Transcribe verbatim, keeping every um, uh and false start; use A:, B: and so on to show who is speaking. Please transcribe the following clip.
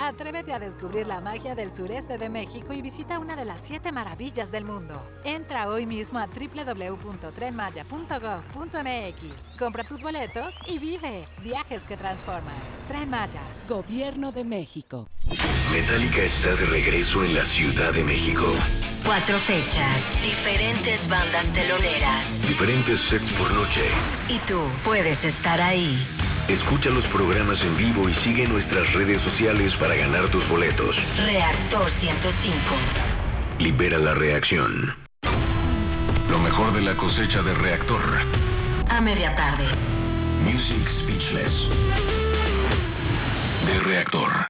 A: Atrévete a descubrir la magia del sureste de México y visita una de las siete maravillas del mundo. Entra hoy mismo a doble u doble u doble u punto tren maya punto gov punto m x. Compra tus boletos y vive viajes que transforman. Tren Maya, Gobierno de México.
B: Metallica está de regreso en la Ciudad de México.
C: Cuatro fechas, diferentes bandas teloneras.
B: Diferentes sets por noche.
C: Y tú puedes estar ahí.
B: Escucha los programas en vivo y sigue nuestras redes sociales para ganar tus boletos.
C: Reactor ciento cinco.
B: Libera la reacción. Lo mejor de la cosecha de Reactor.
C: A media tarde.
B: Music Speechless. De Reactor.